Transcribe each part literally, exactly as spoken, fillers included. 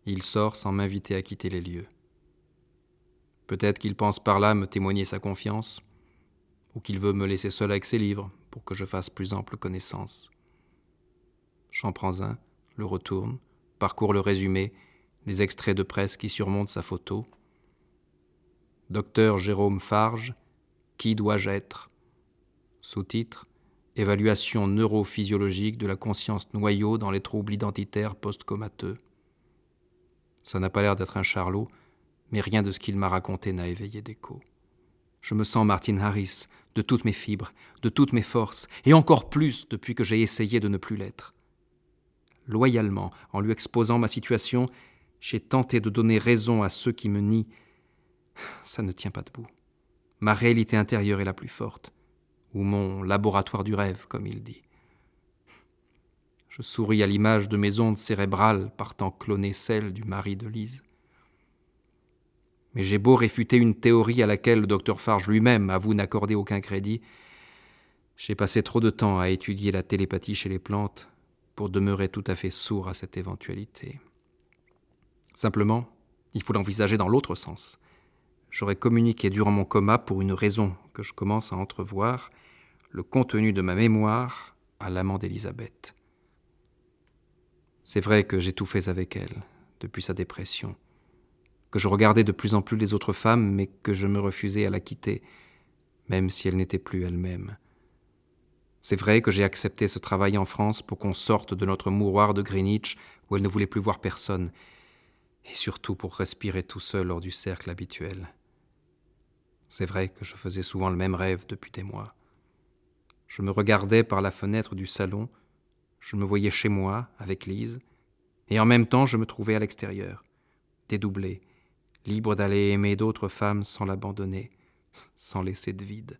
Il sort sans m'inviter à quitter les lieux. Peut-être qu'il pense par là me témoigner sa confiance, ou qu'il veut me laisser seul avec ses livres pour que je fasse plus ample connaissance. J'en prends un, le retourne, parcours le résumé, les extraits de presse qui surmontent sa photo. Docteur Jérôme Farge, qui dois-je être ? Sous-titre, évaluation neurophysiologique de la conscience noyau dans les troubles identitaires post-comateux. Ça n'a pas l'air d'être un charlot, mais rien de ce qu'il m'a raconté n'a éveillé d'écho. Je me sens Martin Harris, de toutes mes fibres, de toutes mes forces, et encore plus depuis que j'ai essayé de ne plus l'être. Loyalement, en lui exposant ma situation, j'ai tenté de donner raison à ceux qui me nient. Ça ne tient pas debout. Ma réalité intérieure est la plus forte, ou mon laboratoire du rêve, comme il dit. Je souris à l'image de mes ondes cérébrales partant cloner celles du mari de Lise. Mais j'ai beau réfuter une théorie à laquelle le docteur Farge lui-même avoue n'accorder aucun crédit, j'ai passé trop de temps à étudier la télépathie chez les plantes pour demeurer tout à fait sourd à cette éventualité. Simplement, il faut l'envisager dans l'autre sens. J'aurais communiqué durant mon coma pour une raison que je commence à entrevoir, le contenu de ma mémoire à l'amant d'Élisabeth. C'est vrai que j'ai tout fait avec elle, depuis sa dépression, que je regardais de plus en plus les autres femmes, mais que je me refusais à la quitter, même si elle n'était plus elle-même. C'est vrai que j'ai accepté ce travail en France pour qu'on sorte de notre mouroir de Greenwich, où elle ne voulait plus voir personne, et surtout pour respirer tout seul hors du cercle habituel. C'est vrai que je faisais souvent le même rêve depuis des mois. Je me regardais par la fenêtre du salon, je me voyais chez moi, avec Lise, et en même temps je me trouvais à l'extérieur, dédoublé, libre d'aller aimer d'autres femmes sans l'abandonner, sans laisser de vide.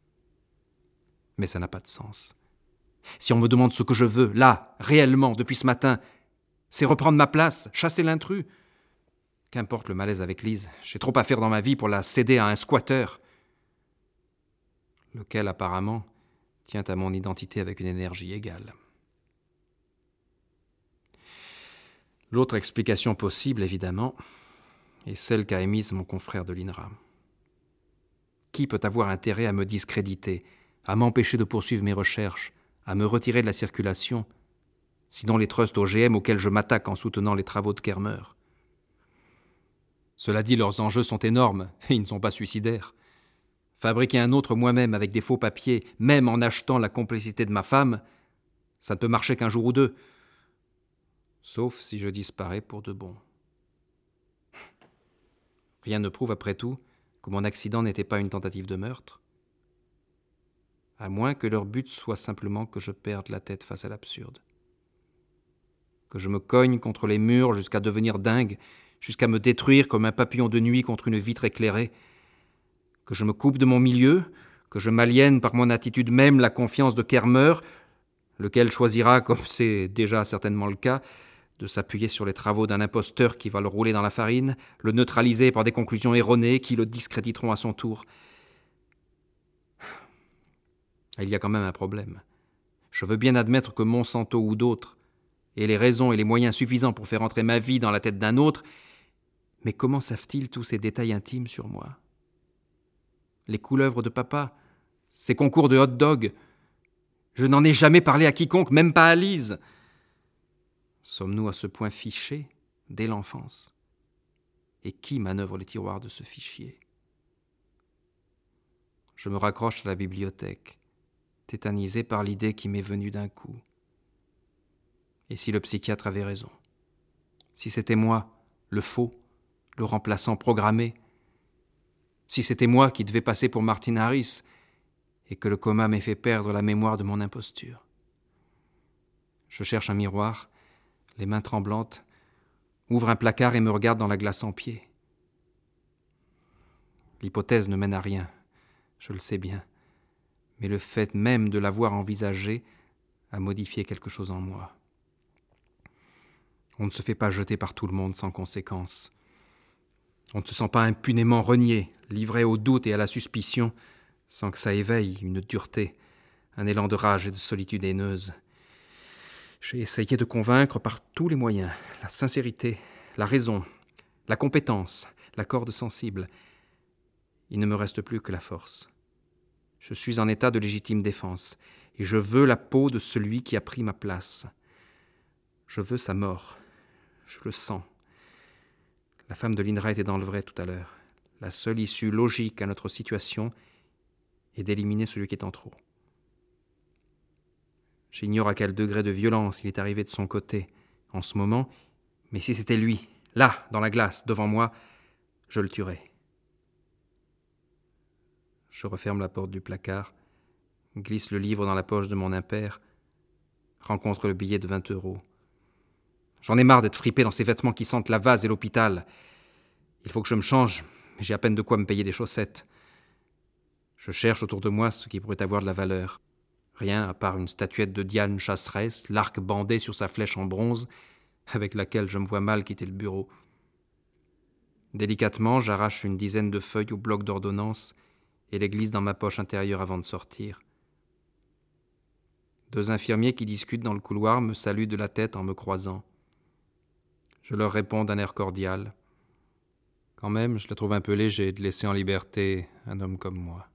Mais ça n'a pas de sens. Si on me demande ce que je veux, là, réellement, depuis ce matin, c'est reprendre ma place, chasser l'intrus. Qu'importe le malaise avec Lise, j'ai trop à faire dans ma vie pour la céder à un squatteur, lequel apparemment tient à mon identité avec une énergie égale. L'autre explication possible, évidemment, est celle qu'a émise mon confrère de l'I N R A. Qui peut avoir intérêt à me discréditer, à m'empêcher de poursuivre mes recherches, à me retirer de la circulation, sinon les trusts O G M auxquels je m'attaque en soutenant les travaux de Kermer ? Cela dit, leurs enjeux sont énormes, et ils ne sont pas suicidaires. Fabriquer un autre moi-même avec des faux papiers, même en achetant la complicité de ma femme, ça ne peut marcher qu'un jour ou deux. Sauf si je disparais pour de bon. Rien ne prouve, après tout, que mon accident n'était pas une tentative de meurtre. À moins que leur but soit simplement que je perde la tête face à l'absurde. Que je me cogne contre les murs jusqu'à devenir dingue, jusqu'à me détruire comme un papillon de nuit contre une vitre éclairée. Que je me coupe de mon milieu, que je m'aliène par mon attitude même la confiance de Kermer, lequel choisira, comme c'est déjà certainement le cas, de s'appuyer sur les travaux d'un imposteur qui va le rouler dans la farine, le neutraliser par des conclusions erronées qui le discréditeront à son tour. Il y a quand même un problème. Je veux bien admettre que Monsanto ou d'autres aient les raisons et les moyens suffisants pour faire entrer ma vie dans la tête d'un autre, mais comment savent-ils tous ces détails intimes sur moi ? Les couleuvres de papa, ces concours de hot-dog, je n'en ai jamais parlé à quiconque, même pas à Lise. Sommes-nous à ce point fichés dès l'enfance ? Et qui manœuvre les tiroirs de ce fichier ? Je me raccroche à la bibliothèque, tétanisé par l'idée qui m'est venue d'un coup. Et si le psychiatre avait raison ? Si c'était moi, le faux, le remplaçant programmé ? Si c'était moi qui devais passer pour Martin Harris et que le coma m'ait fait perdre la mémoire de mon imposture ? Je cherche un miroir, les mains tremblantes, ouvre un placard et me regarde dans la glace en pied. L'hypothèse ne mène à rien, je le sais bien, mais le fait même de l'avoir envisagée a modifié quelque chose en moi. On ne se fait pas jeter par tout le monde sans conséquence. On ne se sent pas impunément renié, livré au doute et à la suspicion, sans que ça éveille une dureté, un élan de rage et de solitude haineuse. J'ai essayé de convaincre par tous les moyens, la sincérité, la raison, la compétence, la corde sensible. Il ne me reste plus que la force. Je suis en état de légitime défense, et je veux la peau de celui qui a pris ma place. Je veux sa mort. Je le sens. La femme de l'Indra était dans le vrai tout à l'heure. La seule issue logique à notre situation est d'éliminer celui qui est en trop. J'ignore à quel degré de violence il est arrivé de son côté en ce moment, mais si c'était lui, là, dans la glace, devant moi, je le tuerais. Je referme la porte du placard, glisse le livre dans la poche de mon impair, rencontre le billet de vingt euros. J'en ai marre d'être fripé dans ces vêtements qui sentent la vase et l'hôpital. Il faut que je me change, mais j'ai à peine de quoi me payer des chaussettes. Je cherche autour de moi ce qui pourrait avoir de la valeur. Rien à part une statuette de Diane chasseresse, l'arc bandé sur sa flèche en bronze, avec laquelle je me vois mal quitter le bureau. Délicatement, j'arrache une dizaine de feuilles au bloc d'ordonnance et les glisse dans ma poche intérieure avant de sortir. Deux infirmiers qui discutent dans le couloir me saluent de la tête en me croisant. Je leur réponds d'un air cordial. Quand même, je le trouve un peu léger de laisser en liberté un homme comme moi.